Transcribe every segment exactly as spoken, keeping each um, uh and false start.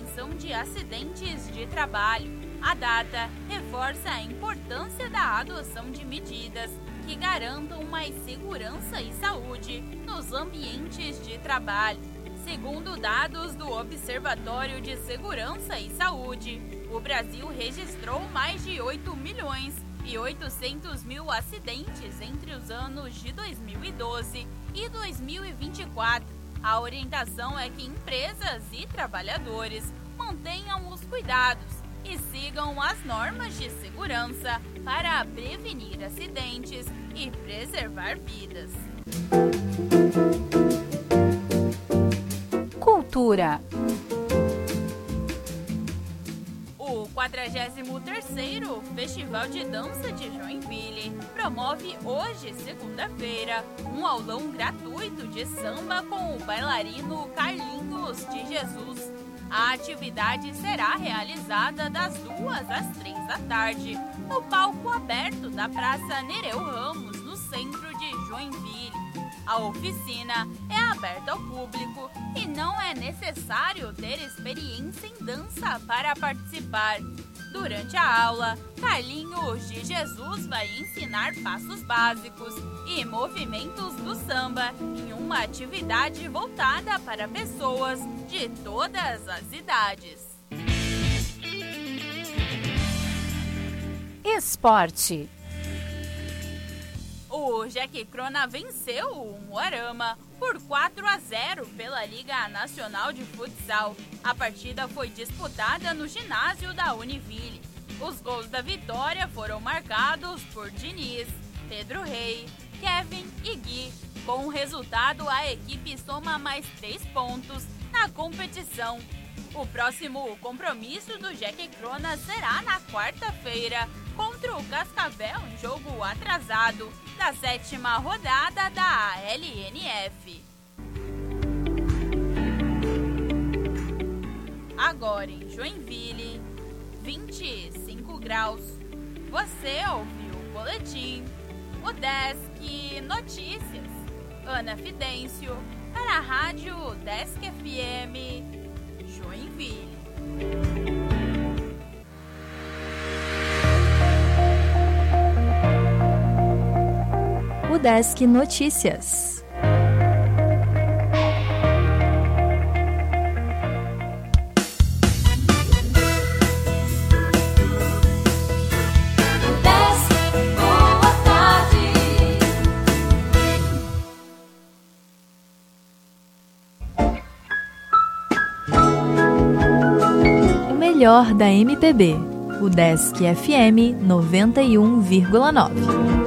prevenção de acidentes de trabalho. A data reforça a importância da adoção de medidas que garantam mais segurança e saúde nos ambientes de trabalho. Segundo dados do Observatório de Segurança e Saúde, o Brasil registrou mais de oito milhões e oitocentos mil acidentes entre os anos de dois mil e doze e dois mil e vinte e quatro. A orientação é que empresas e trabalhadores mantenham os cuidados e sigam as normas de segurança para prevenir acidentes e preservar vidas. Cultura. O quadragésimo terceiro Festival de Dança de Joinville promove hoje, segunda-feira, um aulão gratuito de samba com o bailarino Carlinhos de Jesus. A atividade será realizada das duas às três da tarde, no palco aberto da Praça Nereu Ramos, no centro de Joinville. A oficina é aberta ao público e não é necessário ter experiência em dança para participar. Durante a aula, Carlinhos de Jesus vai ensinar passos básicos e movimentos do samba em uma atividade voltada para pessoas de todas as idades. Esporte. O Jack Crona venceu o Umuarama por quatro a zero pela Liga Nacional de Futsal. A partida foi disputada no ginásio da Univille. Os gols da vitória foram marcados por Diniz, Pedro Rei, Kevin e Gui. Com o resultado, a equipe soma mais três pontos na competição. O próximo compromisso do Jack Crona será na quarta-feira contra o Cascavel em jogo atrasado da sétima rodada da A L N F. Agora em Joinville, vinte e cinco graus. Você ouviu o boletim, o Desk Notícias. Ana Fidêncio, para a Rádio Desk F M, Joinville. O Desk Notícias. O melhor da M P B. O Desk F M noventa e um vírgula nove.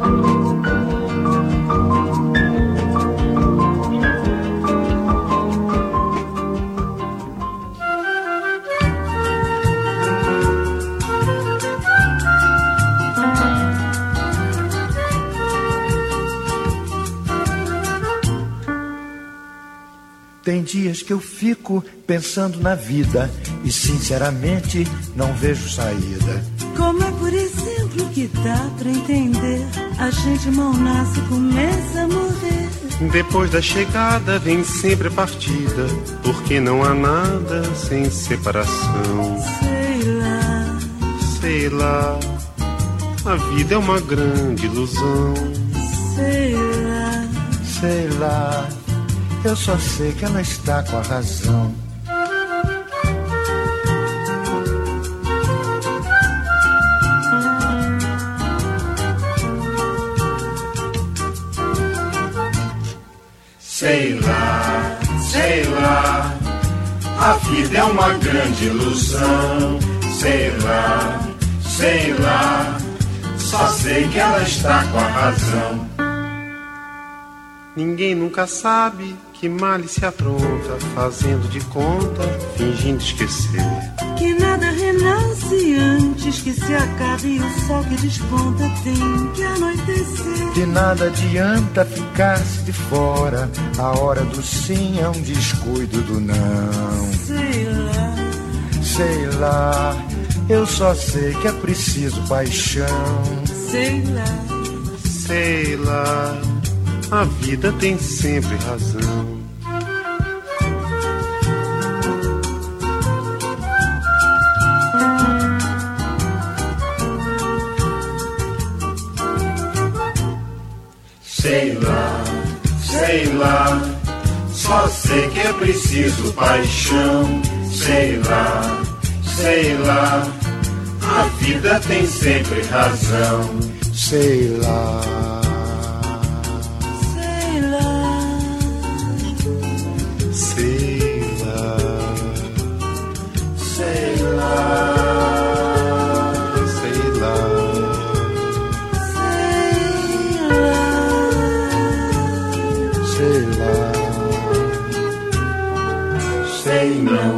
Tem dias que eu fico pensando na vida e sinceramente não vejo saída. Como é, por exemplo, que dá pra entender? A gente mal nasce e começa a morrer. Depois da chegada vem sempre a partida, porque não há nada sem separação. Sei lá, sei lá, a vida é uma grande ilusão. Sei lá, sei lá, eu só sei que ela está com a razão. Sei lá, sei lá, a vida é uma grande ilusão. Sei lá, sei lá, só sei que ela está com a razão. Ninguém nunca sabe que male se apronta, fazendo de conta, fingindo esquecer. Que nada renasce antes que se acabe e o sol que desponta tem que anoitecer. De nada adianta ficar-se de fora, a hora do sim é um descuido do não. Sei lá, sei lá, eu só sei que é preciso paixão. Sei lá, sei lá, a vida tem sempre razão. sei lá, sei lá. Só sei que é preciso paixão, sei lá, sei lá. A vida tem sempre razão, sei lá. Sei lá, Sei lá, sei lá, sei lá, sei lá, sei lá, sei não.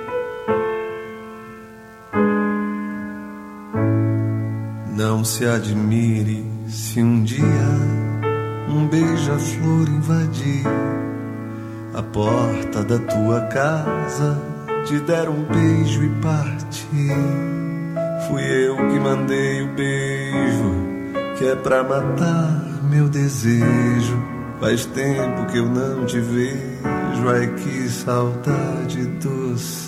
Não se admire se um dia um beija-flor invadir a porta da tua casa, te der um beijo e partir. Fui eu que mandei o beijo, que é pra matar meu desejo. Faz tempo que eu não te vejo, ai que saudade doce.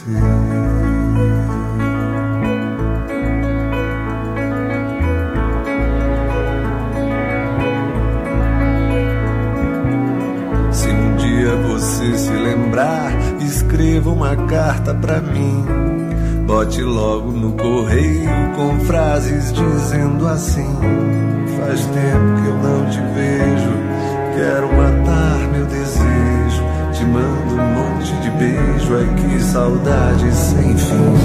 Se se lembrar, escreva uma carta pra mim. Bote logo no correio com frases dizendo assim: faz tempo que eu não te vejo, quero matar meu desejo. Te mando um monte de beijo, ai que saudade sem fim.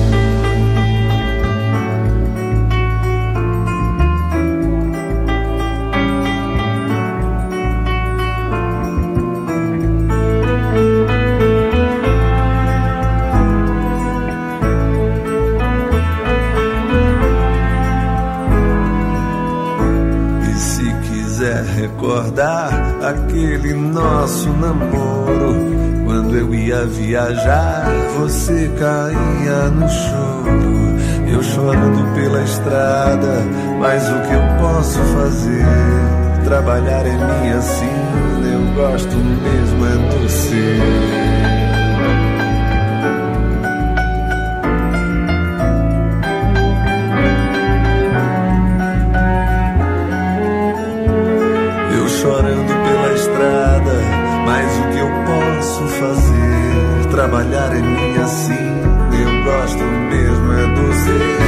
Recordar aquele nosso namoro, quando eu ia viajar, você caía no choro. Eu chorando pela estrada, mas o que eu posso fazer? Trabalhar é minha sina, eu gosto mesmo é do ser. Chorando pela estrada, mas o que eu posso fazer? Trabalhar é minha sina, eu gosto mesmo é do ser.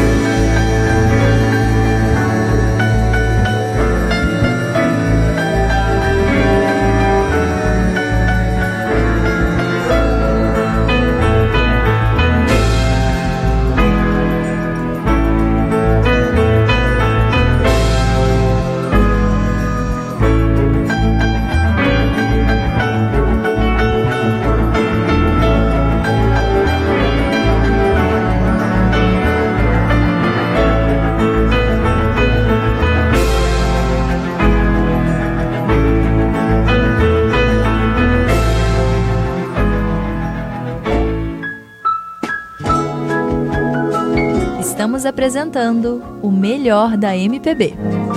Estamos apresentando o melhor da M P B.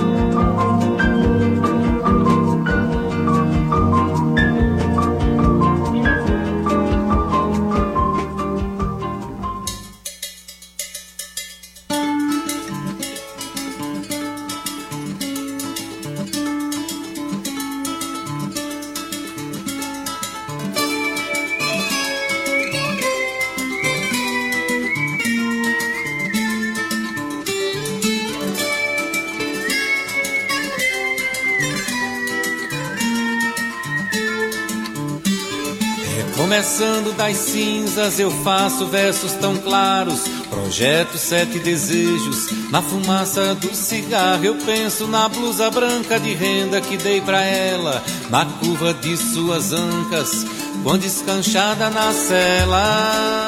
Começando das cinzas eu faço versos tão claros, projeto sete desejos. Na fumaça do cigarro eu penso na blusa branca de renda que dei pra ela, na curva de suas ancas, quando escanchada na cela.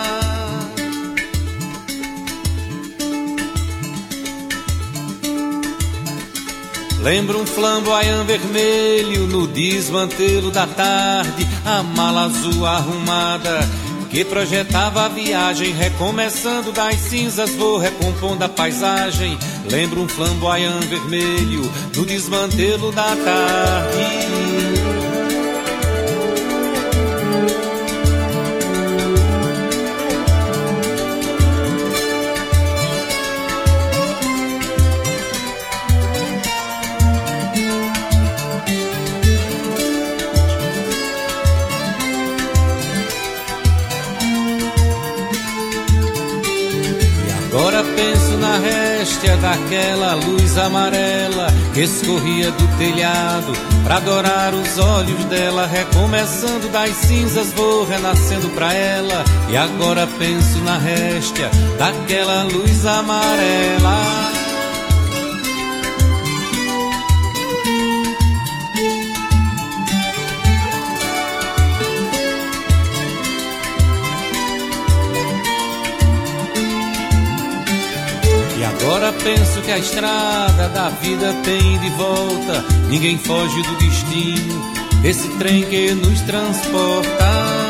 Lembro um flamboyant vermelho no desmantelo da tarde, a mala azul arrumada que projetava a viagem. Recomeçando das cinzas vou recompondo a paisagem. Lembro um flamboyant vermelho no desmantelo da tarde. réstia daquela luz amarela que escorria do telhado pra adorar os olhos dela. Recomeçando das cinzas vou renascendo pra ela, e agora penso na réstia daquela luz amarela. Agora penso que a estrada da vida tem de volta, ninguém foge do destino, esse trem que nos transporta.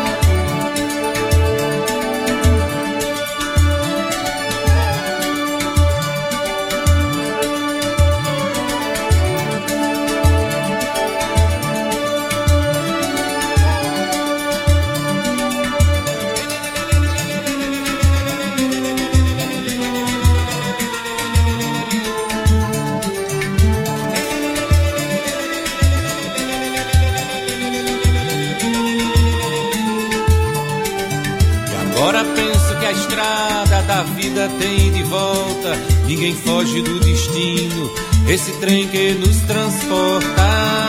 Tem de volta, ninguém foge do destino, esse trem que nos transporta.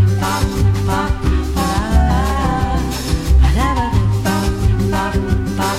Bye.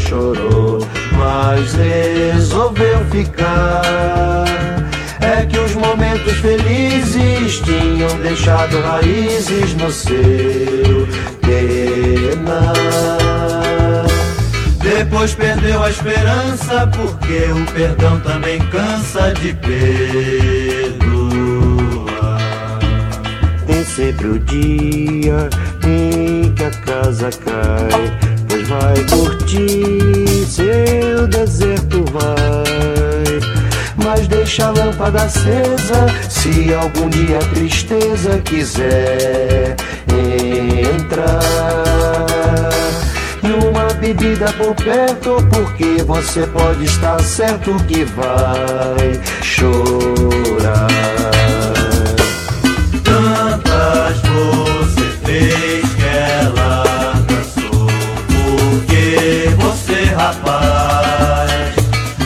chorou, mas resolveu ficar. É que os momentos felizes tinham deixado raízes no seu penar. Depois perdeu a esperança, porque o perdão também cansa de perdoar. Tem sempre o dia em que a casa cai, pois vai curtir seu deserto vai. Mas deixa a lâmpada acesa, se algum dia a tristeza quiser entrar. E uma bebida por perto, porque você pode estar certo que vai chorar. Tantas você fez que ela cansou, porque você, rapaz,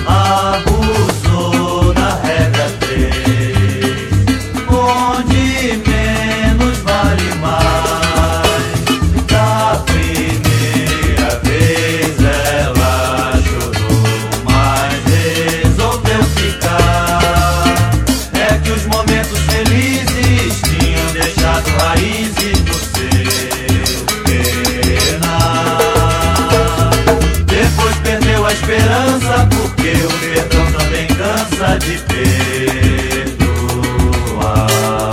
abusou da regra três, onde menos vale mais. Da primeira vez ela chorou, mas resolveu ficar. É que os momentos felizes tinham deixado raízes no seu penar. Depois perdeu a esperança, porque o perdão também cansa de perdoar.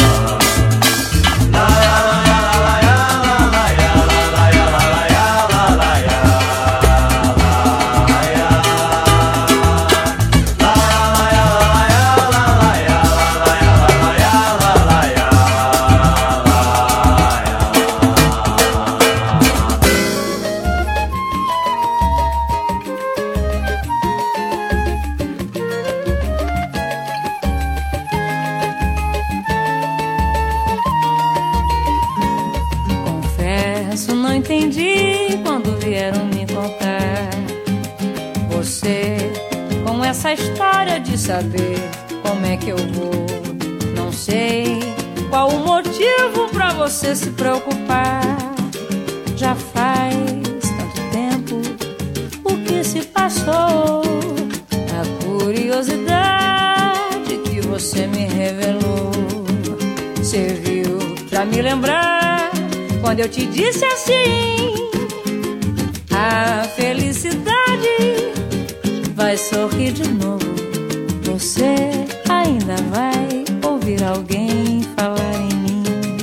Confesso, não entendi quando vieram me contar. Você, com essa história de saber como é que eu vou, não sei qual o motivo pra você se preocupar. Já faz tanto tempo, o que se passou? A curiosidade que você me revelou serviu pra me lembrar quando eu te disse assim: a felicidade vai sorrir de novo. Você ainda vai ouvir alguém falar em mim.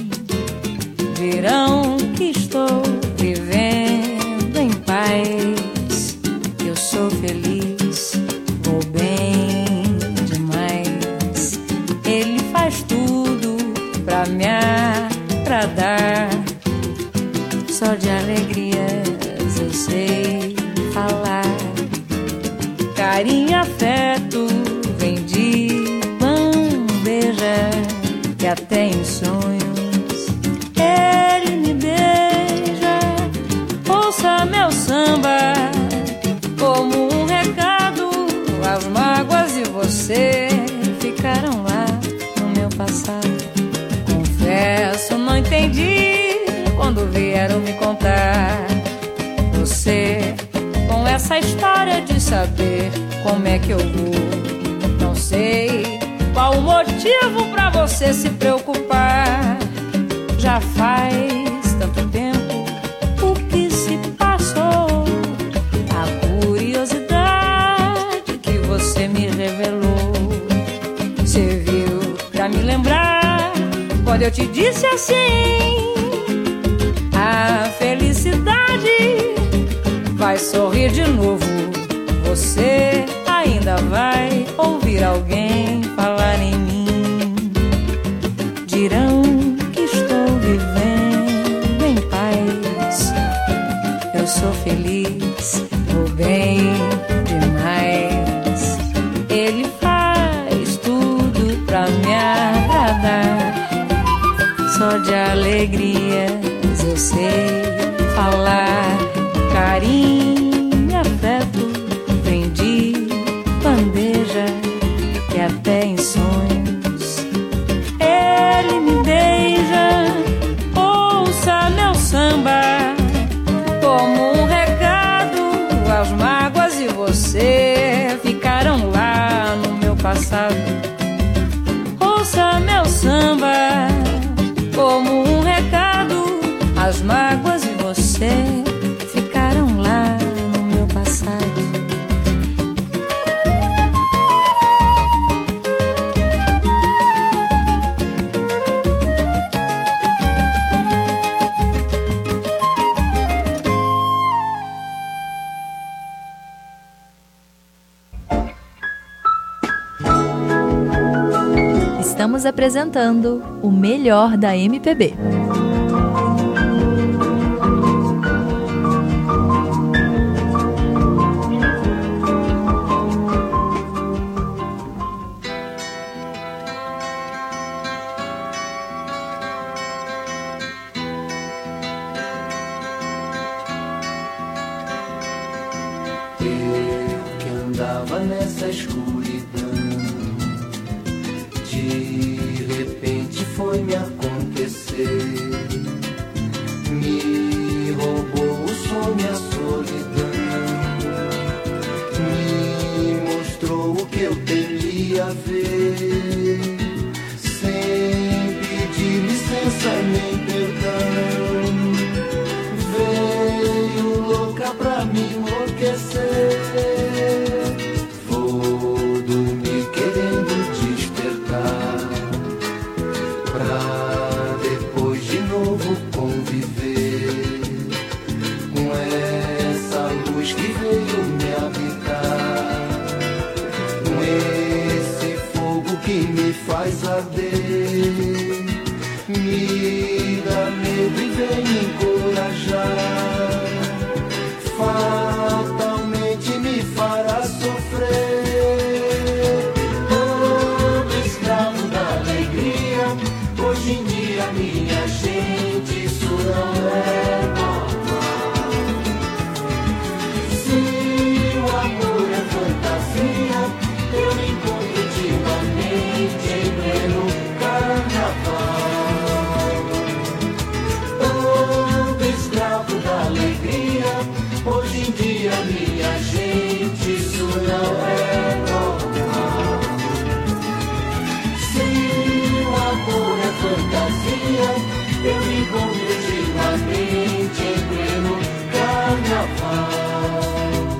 Dirão que estou vivendo em paz, que eu sou feliz, vou bem demais. Ele faz tudo pra me agradar, só de alegrias eu sei falar. Carinho e afeto vem de bandeja, que até em sonhos ele me beija. Ouça meu samba como um recado, as mágoas de você ficaram lá no meu passado. Confesso, não entendi quando vieram me contar. Você, com essa história de saber como é que eu vou, não sei qual o motivo pra você se preocupar. Já faz tanto tempo, o que se passou? A curiosidade que você me revelou serviu pra me lembrar quando eu te disse assim: a felicidade vai sorrir de novo. Você ainda vai ouvir alguém falar em mim. Dirão que estou vivendo em paz, eu sou feliz, vou bem demais. Ele faz tudo pra me agradar, só de alegrias eu sei falar. Carinho e afeto vem de bandeja, que até em sonhos ele me beija. Ouça meu samba como um recado aos mais passado. Ouça meu samba como um recado. As mágoas e você ficaram lá no meu passado. Estamos apresentando o melhor da M P B. Eu que andava nessa escuridão, de repente foi me acontecer. Me roubou o sono e a solidão, me mostrou o que eu temia ver, sem pedir licença nem perdão. Veio louca pra me enlouquecer. Vou dormir querendo despertar, pra depois de novo conviver com essa luz que veio me habitar, com esse fogo que me faz arder, me dá medo e vem me encorajar, fatalmente me fará sofrer. Todo escravo da alegria, hoje em dia minha gente, isso não é normal. Se o amor é fantasia, eu me encontro ultimamente em pleno carnaval. Todo escravo da alegria, hoje em dia minha gente, isso não é normal. Se o amor é fantasia, eu me encontro ultimamente em pleno carnaval.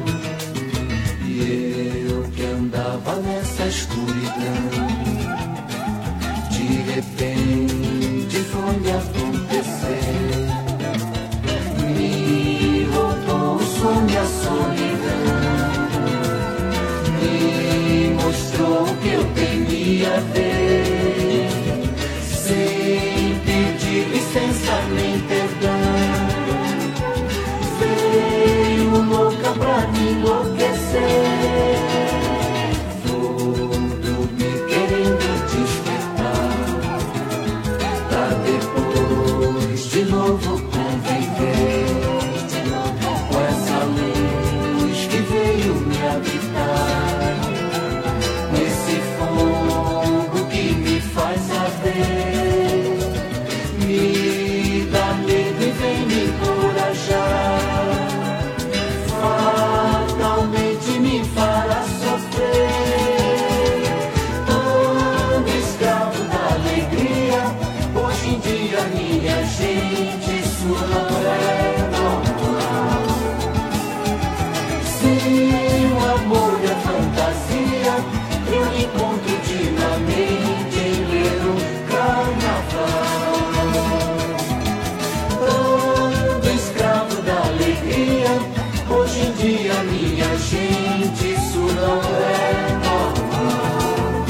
E eu que andava nessa escuridão, de repente foi me acontecer. Me roubou o sono e a solidão, me mostrou o que eu temia ver, sem pedir licença nem perdão. Veio louca pra me enlouquecer. Vou dormir querendo despertar, pra depois de novo conviver com essa luz que veio me habitar, com esse fogo que me faz arder, me dá medo e vem me encorajar, fatalmente me fará sofrer. Todo escravo da alegria, hoje em dia minha gente, isso não é normal. Se o amor é fantasia, eu me encontro ultimamente em pleno carnaval. Todo escravo da alegria, hoje em dia minha gente, isso não é normal.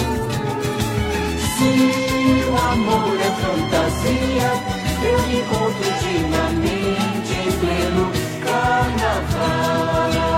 Se o amor é fantasia, eu me encontro ultimamente em pleno carnaval.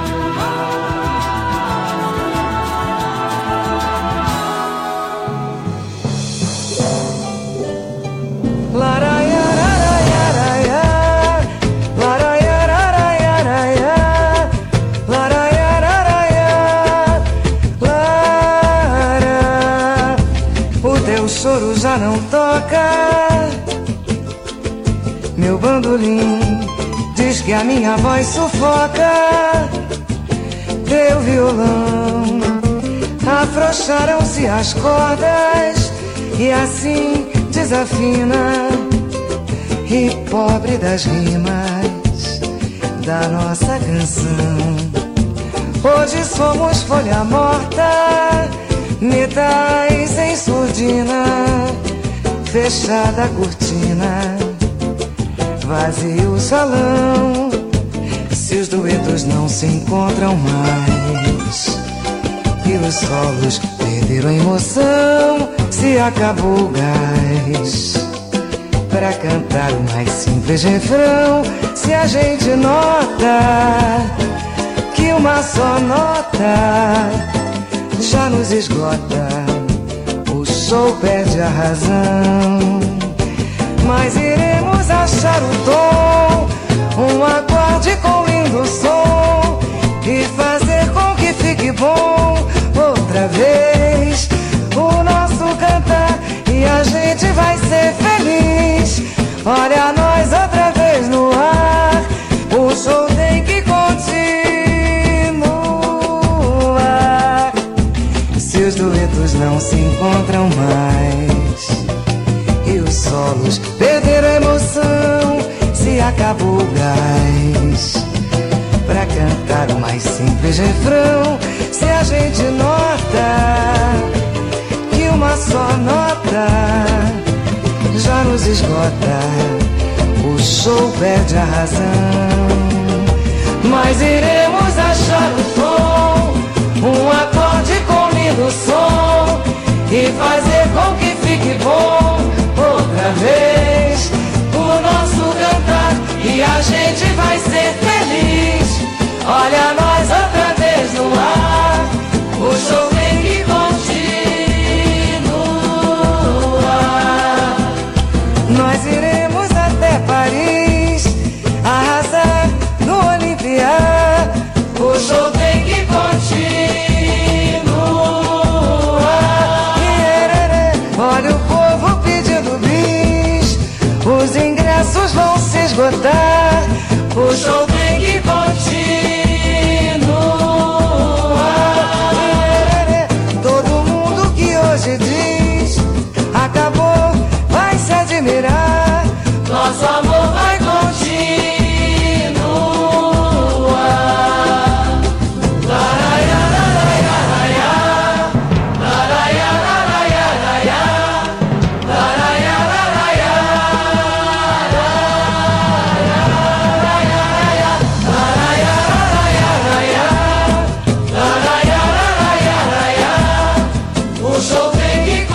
choro já não toca. Meu bandolim diz que a minha voz sufoca. Teu violão afrouxa desmancharam-se as cordas e assim desafina. E pobre das rimas da nossa canção, hoje somos folha morta, metais em surdina, fechada a cortina, vazio o salão. Se os duetos não se encontram mais e os solos perderam a emoção, se acabou o gás para cantar o mais simples refrão, se a gente nota que uma só nota já nos esgota, o show perde a razão. Mas iremos achar o tom, um acorde com lindo som, e fazer com que fique bom outra vez o nosso cantar, e a gente vai ser feliz. Olha nós outra vez no ar, o show tem que continuar. Se os duetos não se encontram mais e os solos perderam a emoção, se acabou o gás pra cantar o mais simples refrão, se a gente nota que uma só nota já nos esgota, o show perde a razão. Mas iremos achar o tom, um acorde com lindo som, e fazer com que fique bom outra vez o nosso cantar, e a gente vai ser feliz. Olha nós outra vez no ar, o show tem que continuar. Nós iremos até Paris, arrasar no Olimpiá, o show tem que continuar. Iererê, olha o povo pedindo bis, os ingressos vão se esgotar, o show tem que continuar. Iererê, todo mundo que hoje diz acabou vai se admirar, nosso amor vai continuar. O show tem que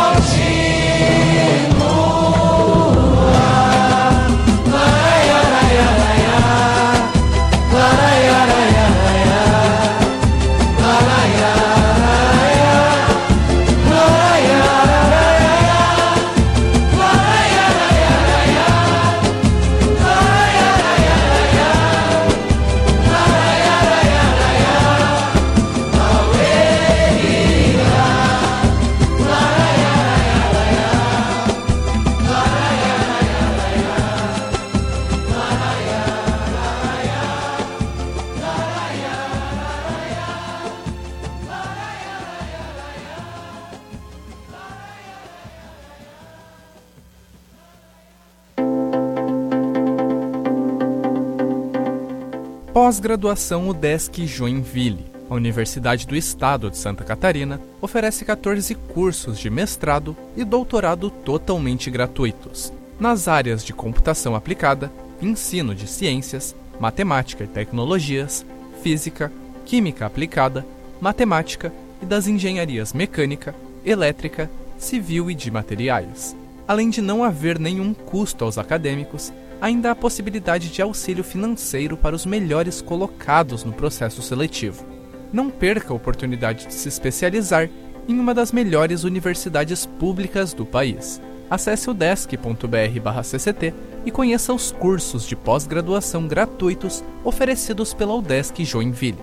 Pós-graduação UDESC Joinville. A Universidade do Estado de Santa Catarina oferece quatorze cursos de mestrado e doutorado totalmente gratuitos, nas áreas de computação aplicada, ensino de ciências, matemática e tecnologias, física, química aplicada, matemática e das engenharias mecânica, elétrica, civil e de materiais. Além de não haver nenhum custo aos acadêmicos, ainda há a possibilidade de auxílio financeiro para os melhores colocados no processo seletivo. Não perca a oportunidade de se especializar em uma das melhores universidades públicas do país. Acesse udesc ponto br barra c c t e conheça os cursos de pós-graduação gratuitos oferecidos pela UDESC Joinville.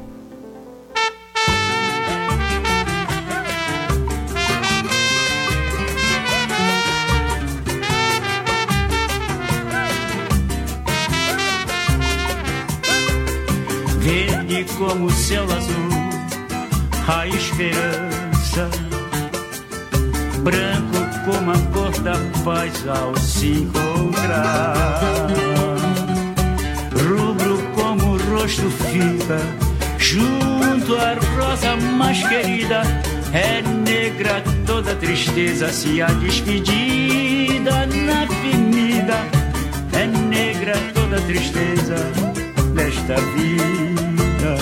Verde como o céu azul, a esperança branco como a cor da paz ao se encontrar, rubro como o rosto fica junto à rosa mais querida. É negra toda tristeza, se a despedida na avenida. É negra toda tristeza desta vida.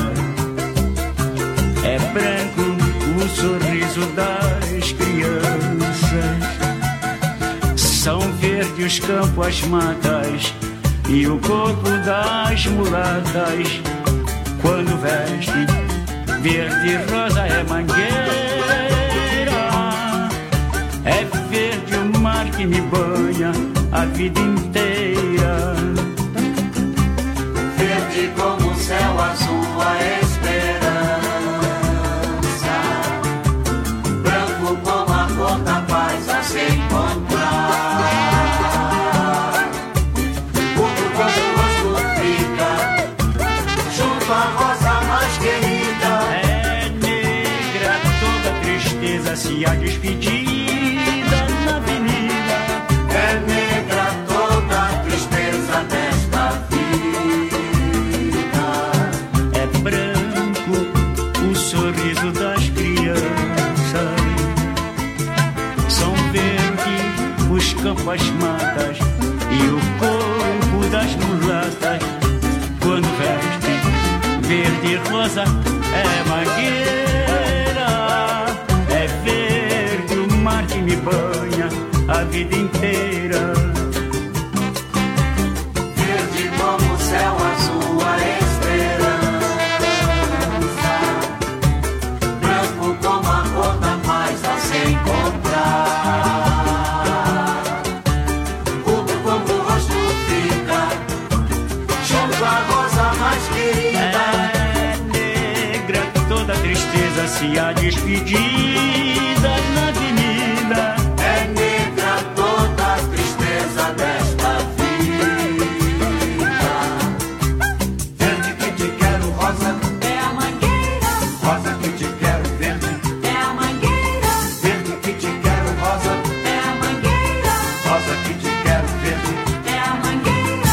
É branco o sorriso das crianças, são verdes os campos, as matas e o corpo das mulatas. Quando veste verde e rosa é mangueira, é verde o mar que me banha a vida inteira. Verde como o céu azul a esperança, branco como a cor da paz a se encontrar, puro quando o rosto fica junto à rosa mais querida. É negra toda tristeza, se a despedida na avenida. É negra toda a tristeza desta vida. É branco o sorriso das crianças, são verdes os campos, as matas e o corpo das mulatas. Quando veste verde e rosa é mangueira, é verde o mar que me banha a vida inteira. Verde como o céu azul a esperança, branco como a cor da paz a se encontrar, rubro como o rosto fica junto à rosa mais querida. É negra toda tristeza, se a despedida na avenida. É negra toda a tristeza desta vida. Verde que te quero, rosa É a mangueira, rosa que te quero, verde é a mangueira, verde que te quero, rosa é a mangueira, rosa que te quero, verde. é a mangueira.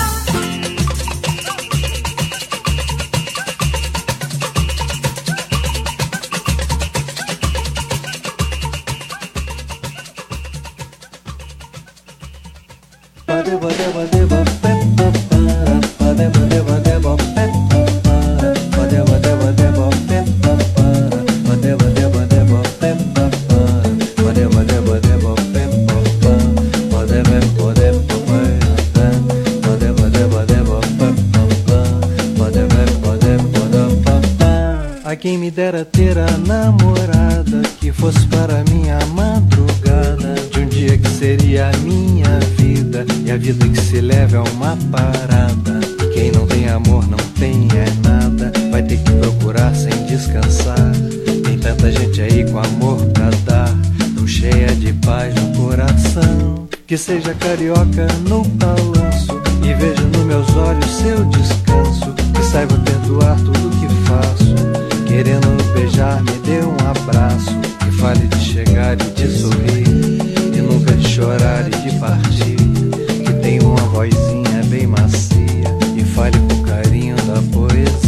A quem me dera ter a namorada que fosse para minha madrugada, de um dia que seria a minha vida, e a vida que se leva é uma parada. Quem não tem amor não tem é nada, vai ter que procurar sem descansar. Tem tanta gente aí com amor pra dar, tão cheia de paz no coração. Que seja carioca no balanço e veja nos meus olhos seu descanso, que saiba perdoar tudo que faço, querendo me beijar, me dê um abraço, que fale de chegar e de sorrir, e nunca de chorar e de partir, que tem uma vozinha bem macia e fale com carinho da poesia.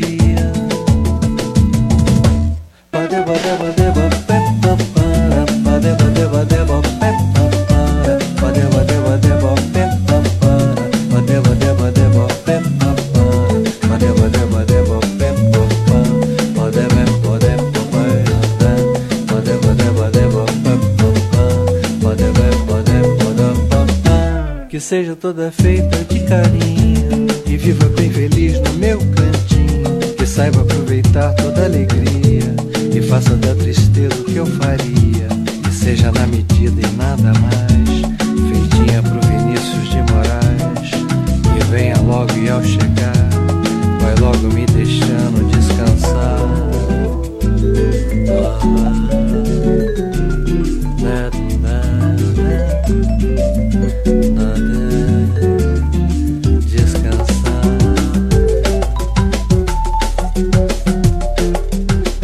Que seja toda feita de carinho e viva bem feliz no meu cantinho, que saiba aproveitar toda alegria e faça da tristeza o que eu faria, que seja na medida e nada mais, feitinha pro Vinícius de Moraes, que venha logo e ao chegar vai logo me deixando descansar. Ah, né, né, né. Descansar.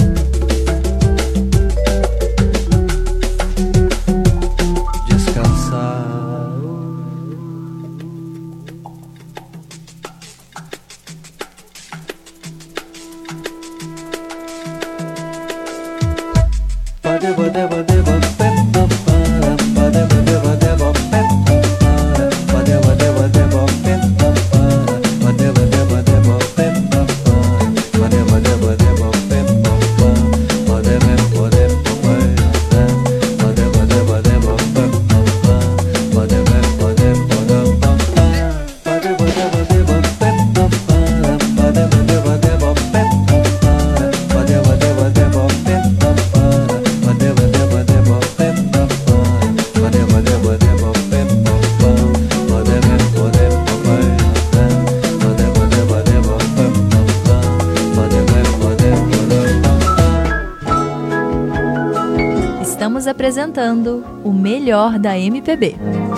Estamos apresentando o melhor da M P B.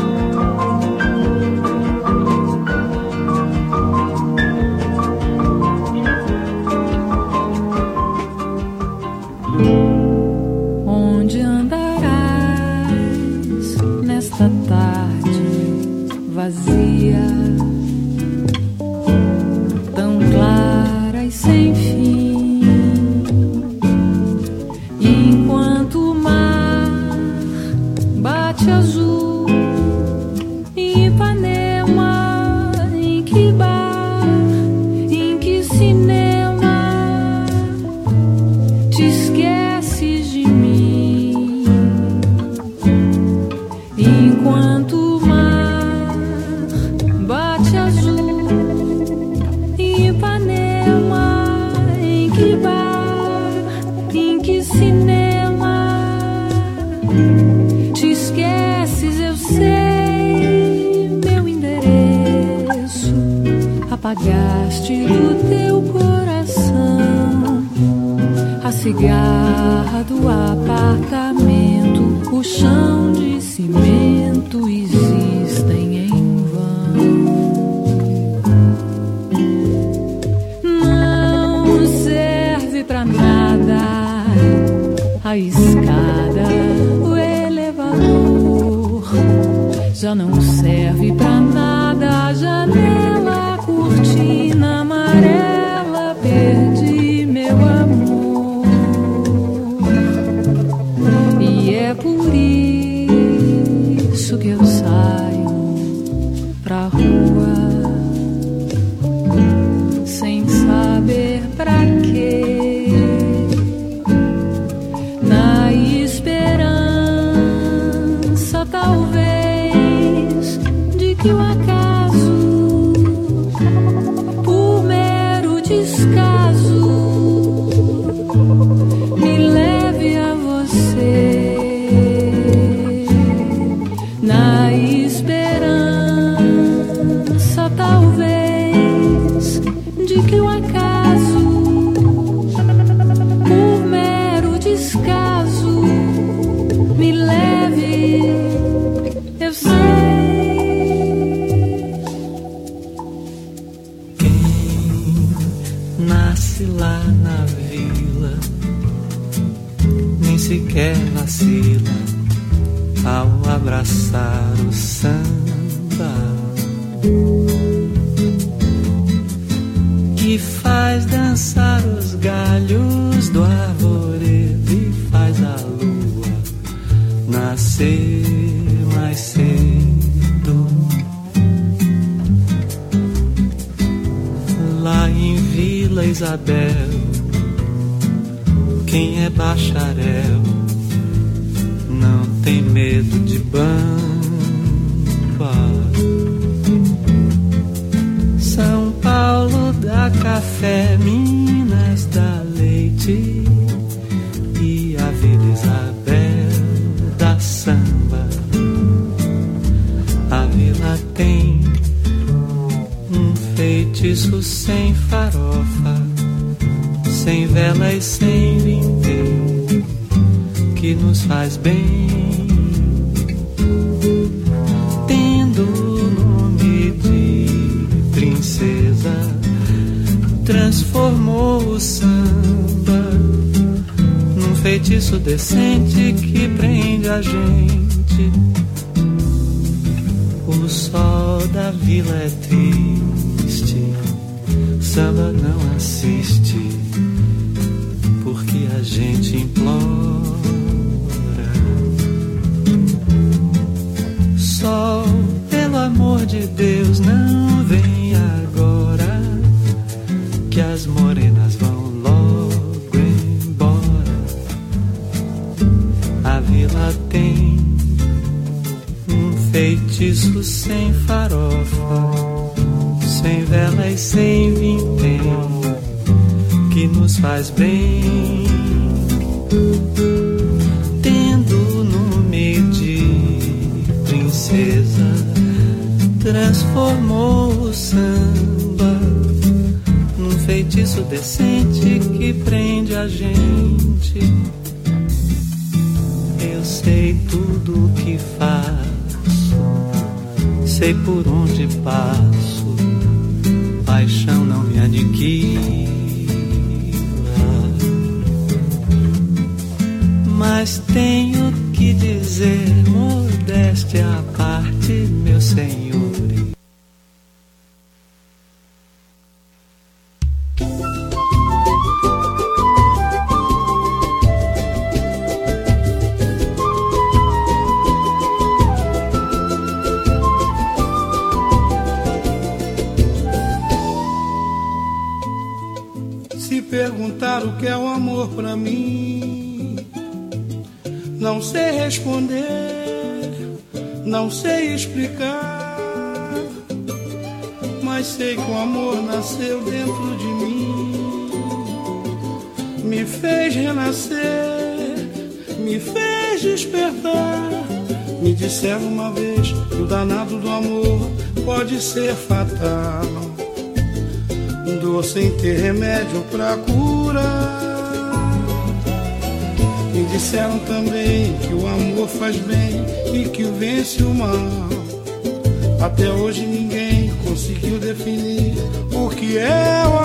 Onde andarás nesta tarde vazia, tão clara e sem fim, enquanto o mar bate azul em Ipanema, em que bar, em que cinema te esqueces de mim, enquanto o mar bate azul em Ipanema, em que bar, em que cinema te esqueces, eu sei meu endereço, apagaste do teu coração a cigarra do apartamento, o chão de cimento existem em vão. Não serve pra nada a escada, o elevador, já não serve pra nada a janela, a cortina amarela, perdi meu amor. E é por isso que eu saio pra rua, sem saber pra quê, na esperança talvez de que o acaso, por mero descaso, me leve a você, na esperança talvez de que o acaso, por mero descaso, me leve, eu sei. Nasce lá na vila, nem sequer vacila ao abraçar o samba, que faz dançar os galhos do arvoredo e faz a lua nascer mais cedo. Lá em Vila Isabel, quem é bacharel não tem medo de bamba. São Paulo dá café, Minas dá leite, e a Vila Isabel dá samba. A vila tem um feitiço sem farofa, sem vela e sem vintém, que nos faz bem. Tendo o nome de princesa, transformou o samba num feitiço decente que prende a gente. O sol da vila é triste, samba não assiste, porque a gente implora. estrela tem um feitiço sem farofa, sem vela e sem vintém, que nos faz bem. Tendo nome de princesa, transformou o samba num feitiço decente que prende a gente. Eu sei tudo o que faço, sei por onde passo, paixão não me aniquila. Mas tenho que dizer, modéstia à parte, meu senhor. Se perguntar o que é o amor pra mim, não sei responder, não sei explicar, mas sei que o amor nasceu dentro de mim, me fez renascer, me fez despertar. Me disseram uma vez que o danado do amor pode ser fatal, dor sem ter remédio pra curar. Me disseram também que o amor faz bem e que vence o mal. Até hoje ninguém conseguiu definir o que é o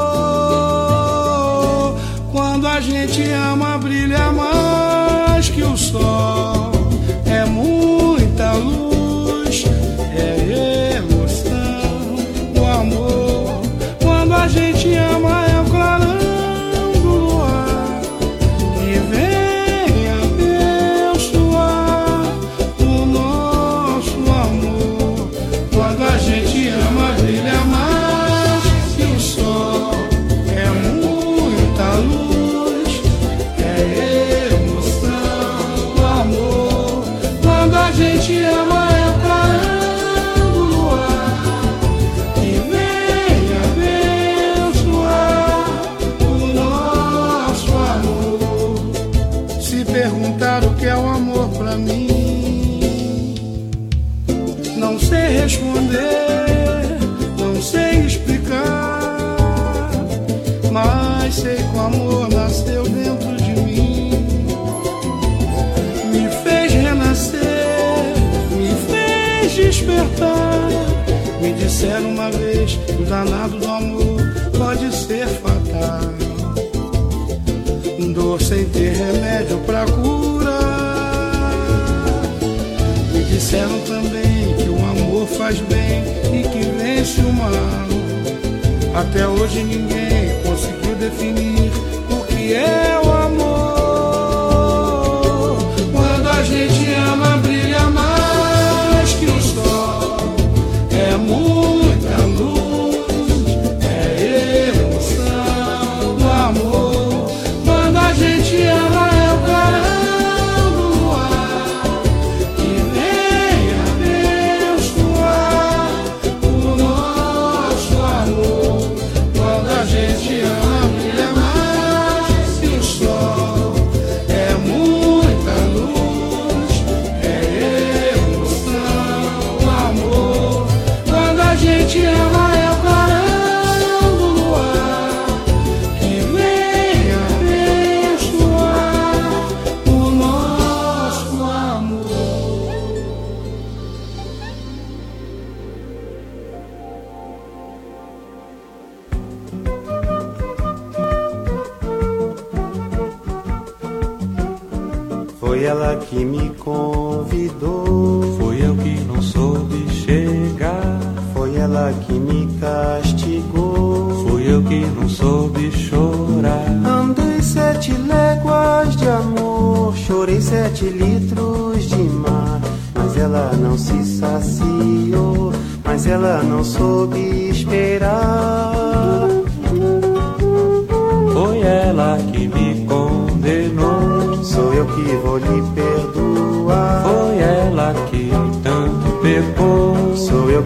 amor. Quando a gente ama, brilha mais que o sol. É muita luz, é emoção. O amor, quando a gente ama, é o clarão do luar que vem abençoar o nosso amor. Quando a gente ama, brilha mais que o sol. É muita luz, é emoção. O amor, quando a gente ama, é o clarão do luar que vem abençoar o nosso amor. Se perguntar o que é o amor pra mim, não sei responder, não sei explicar, mas sei que o amor nasceu dentro de mim, me fez renascer, me fez despertar. Me disseram uma vez que o danado do amor pode ser fatal, dor sem ter remédio pra curar. Me disseram também que o amor faz bem e que vence o mal. Até hoje ninguém conseguiu definir o que é o amor. Quando a gente ama, brilha mais que o sol. É muita luz, é emoção do amor. Quando a gente ama, é o clarão do luar que vem abençoar o nosso amor. Quando a gente ama, brilha mais que o sol. É muita luz, é emoção do amor. Quando a gente ama, é o clarão do luar que vem abençoar o nosso amor. Foi ela que me convidou, Foi eu que não soube chegar, foi ela que me castigou. fui eu que não soube chorar. Andei sete léguas de amor, chorei sete litros de mar, mas ela não se saciou, mas ela não soube esperar. Foi ela que me condenou, Sou eu que vou lhe perdoar.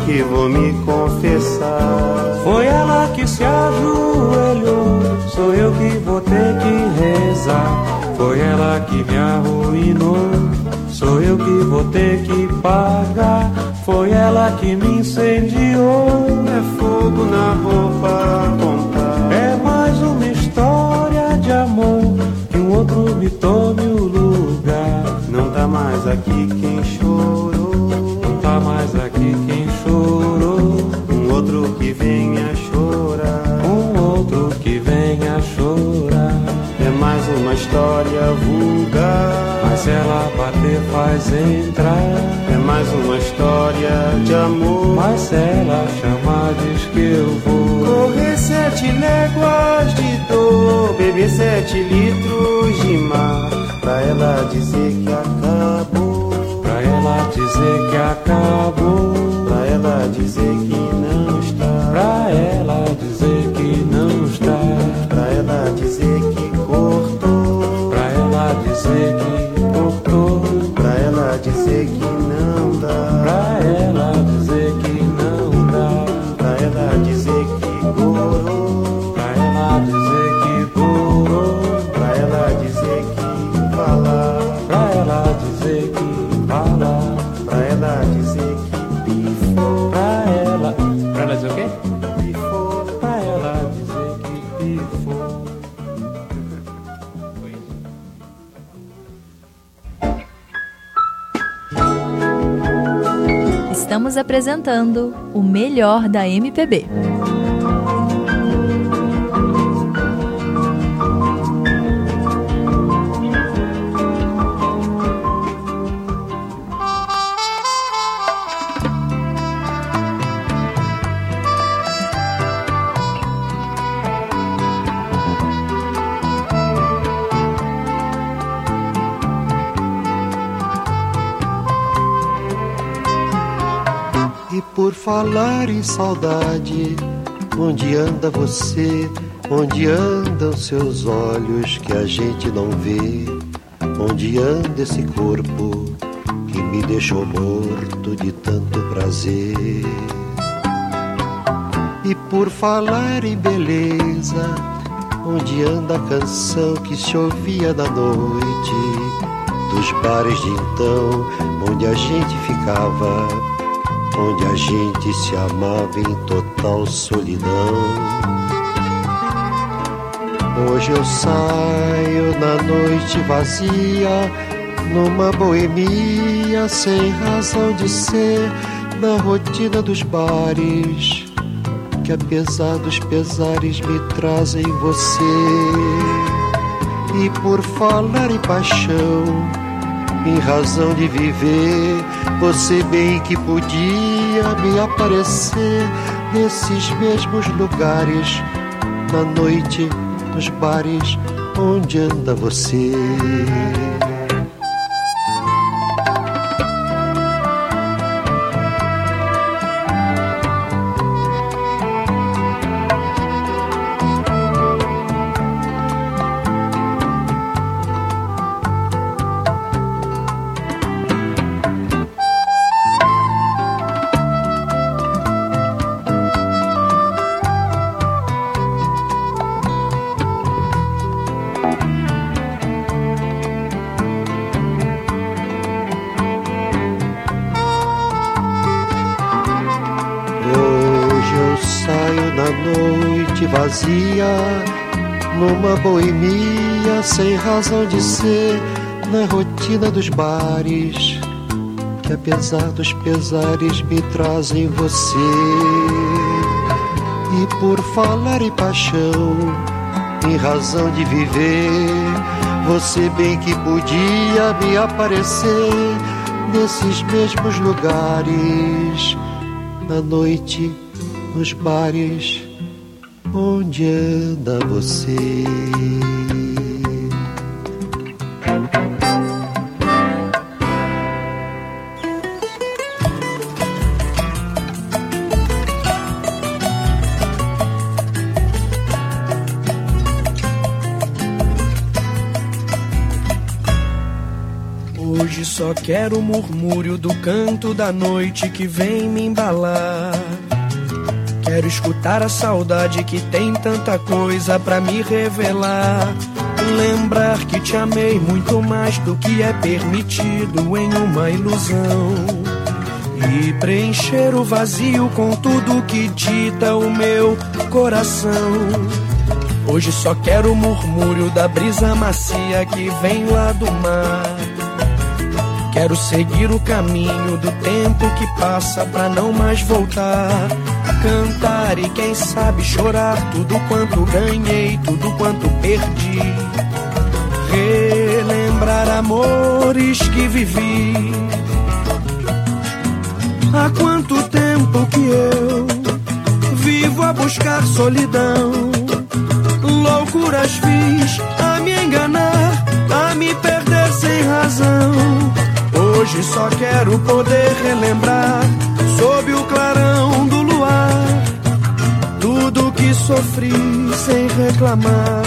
que vou me confessar. Foi ela que se ajoelhou, sou eu que vou ter que rezar. Foi ela que me arruinou, sou eu que vou ter que pagar. Foi ela que me incendiou, é fogo na roupa contar. É mais uma história de amor, que um outro me tome o lugar. Não tá mais aqui quem chorou, não tá mais aqui quem chorou. Um outro que venha chorar, um outro que venha chorar. É mais uma história vulgar, mas se ela bater faz entrar. É mais uma história de amor, mas se ela chamar diz que eu vou correr sete léguas de dor, beber sete litros de mar, pra ela dizer que acabou, pra ela dizer que acabou, pra ela dizer que não está, pra ela dizer que não está, pra ela dizer que cortou, pra ela dizer que cortou, pra ela dizer que não dá, pra ela dizer que não dá, pra ela dizer que gorou, pra ela dizer que gorou, pra ela dizer que falar, pra ela dizer que falar, pra ela dizer que pifou, pra ela, pra ela dizer o quê? Pifou, pra ela dizer que pifou. Estamos apresentando o melhor da M P B. E por falar em saudade, onde anda você? Onde andam seus olhos que a gente não vê? Onde anda esse corpo que me deixou morto de tanto prazer? E por falar em beleza, onde anda a canção que se ouvia na noite dos bares de então, onde a gente ficava, onde a gente se amava em total solidão? Hoje eu saio na noite vazia, numa boemia sem razão de ser, na rotina dos bares, que apesar dos pesares me trazem você. E por falar em paixão, em razão de viver, você bem que podia me aparecer nesses mesmos lugares, na noite, nos bares, onde anda você? Vazia, numa boemia sem razão de ser, na rotina dos bares, que apesar dos pesares me trazem você. E por falar em paixão, em razão de viver, você bem que podia me aparecer nesses mesmos lugares, na noite, nos bares, onde anda você? Hoje só quero o murmúrio do canto da noite que vem me embalar. Quero escutar a saudade que tem tanta coisa pra me revelar. Lembrar que te amei muito mais do que é permitido em uma ilusão. E preencher o vazio com tudo que dita o meu coração. Hoje só quero o murmúrio da brisa macia que vem lá do mar. Quero seguir o caminho do tempo que passa pra não mais voltar. Cantar e quem sabe chorar tudo quanto ganhei, tudo quanto perdi. Relembrar amores que vivi. Há quanto tempo que eu vivo a buscar solidão. Loucuras fiz a me enganar, a me perder sem razão. Hoje só quero poder relembrar, sob o clarão do luar, tudo que sofri sem reclamar.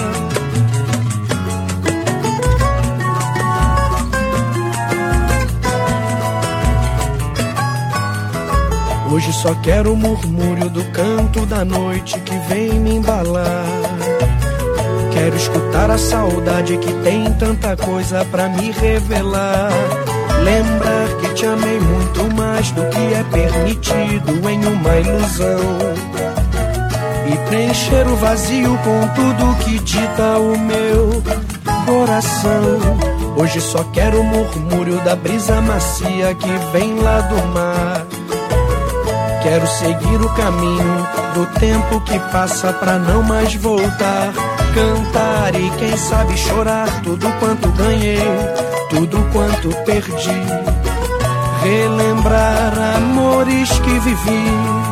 Hoje só quero o murmúrio do canto da noite que vem me embalar. Quero escutar a saudade que tem tanta coisa pra me revelar. Lembrar que te amei muito mais do que é permitido em uma ilusão. E preencher o vazio com tudo que dita o meu coração. Hoje só quero o murmúrio da brisa macia que vem lá do mar. Quero seguir o caminho do tempo que passa pra não mais voltar. Cantar e quem sabe chorar tudo quanto ganhei, tudo quanto perdi. Relembrar amores que vivi.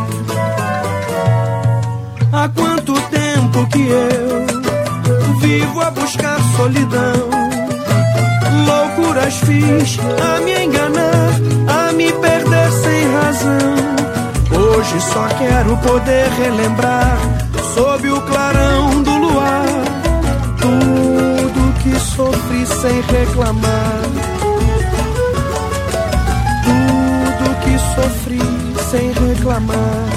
Há quanto tempo que eu vivo a buscar solidão. Loucuras fiz a me enganar, a me perder sem razão. Hoje só quero poder relembrar, sob o clarão do luar, tudo que sofri sem reclamar. Tudo que sofri sem reclamar.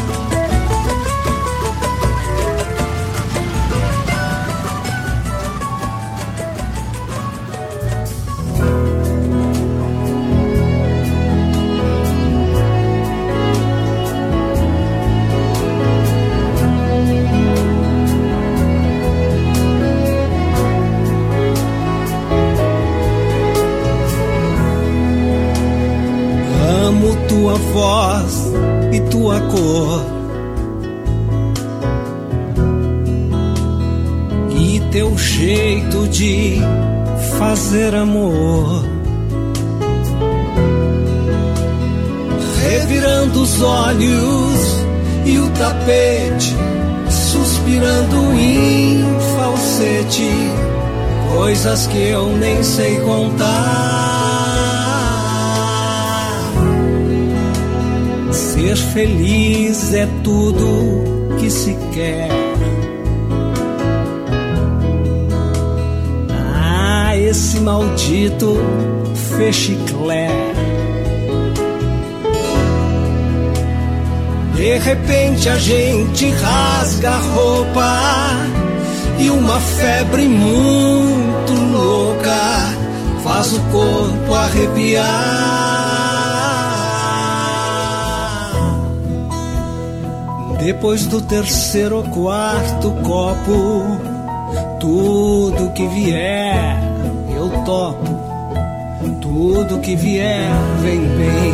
Tua voz e tua cor e teu jeito de fazer amor, revirando os olhos e o tapete, suspirando em falsete, coisas que eu nem sei contar. Ser feliz é tudo que se quer. Ah, esse maldito fechiclé. De repente a gente rasga a roupa e uma febre muito louca faz o corpo arrepiar. Depois do terceiro ou quarto copo, tudo que vier eu topo, tudo que vier vem bem.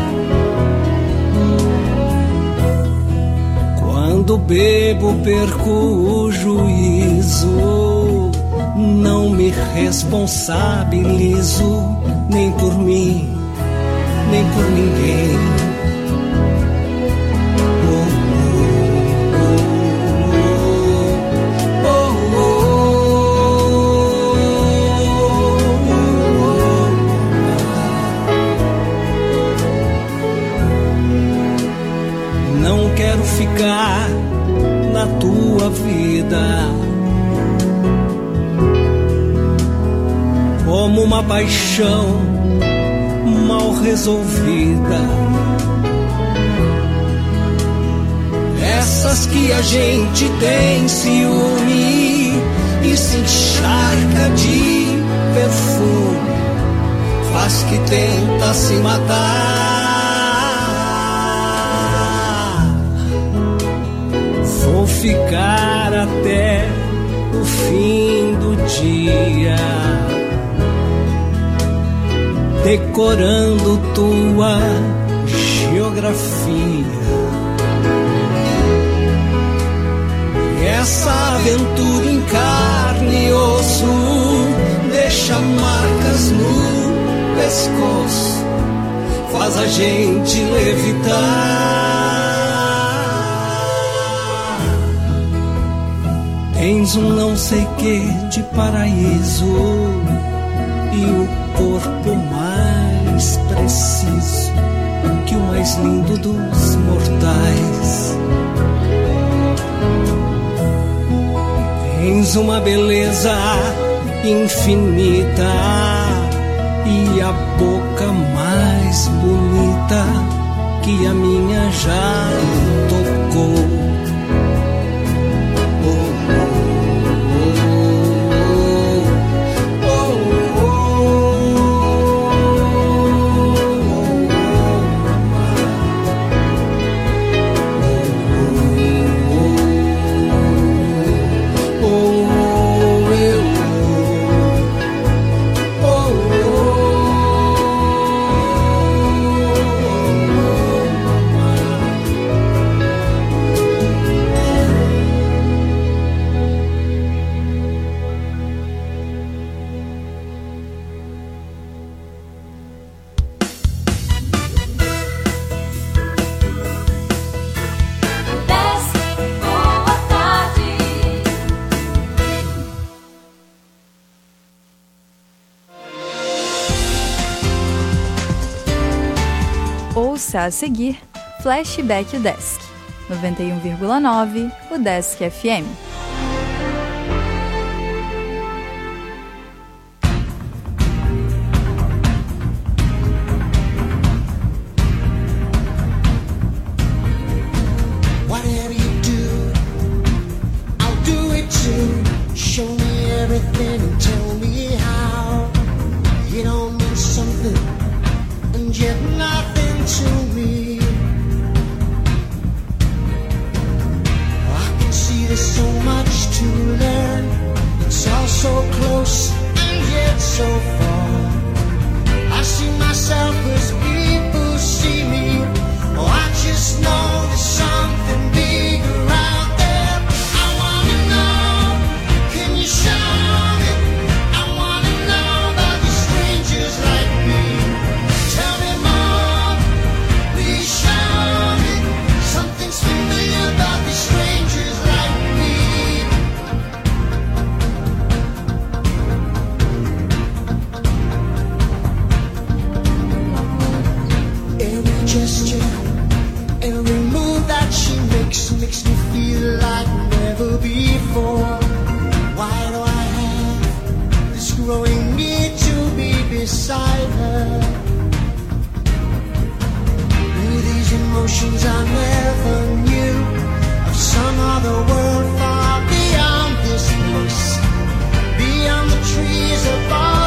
Quando bebo perco o juízo, não me responsabilizo, nem por mim, nem por ninguém. Ficar na tua vida como uma paixão mal resolvida. Essas que a gente tem ciúme e se encharca de perfume, faz que tenta se matar. Vou ficar até o fim do dia, decorando tua geografia. Essa aventura em carne e osso deixa marcas no pescoço, faz a gente levitar. Tens um não sei que de paraíso e o corpo mais preciso que o mais lindo dos mortais. Tens uma beleza infinita e a boca mais bonita que a minha já tocou. Ouça a seguir Flashback Desk, noventa e um vírgula nove, o Desk F M. Whatever you do, I'll do it too. Show me everything and tell me how. You don't mean something and yet nothing to me. I can see there's so much to learn. It's all so close and yet so far. I see myself as people see me. Oh, I just know there's something bigger out there. I wanna know, can you show me? I wanna know about the strangers like me. Tell me more, please show me. Something's familiar about the strangers like me. Every gesture, every move that she makes makes me feel like never before. Why do I have this growing need to be beside her? With these emotions I never knew of some other world far beyond this place, beyond the trees above.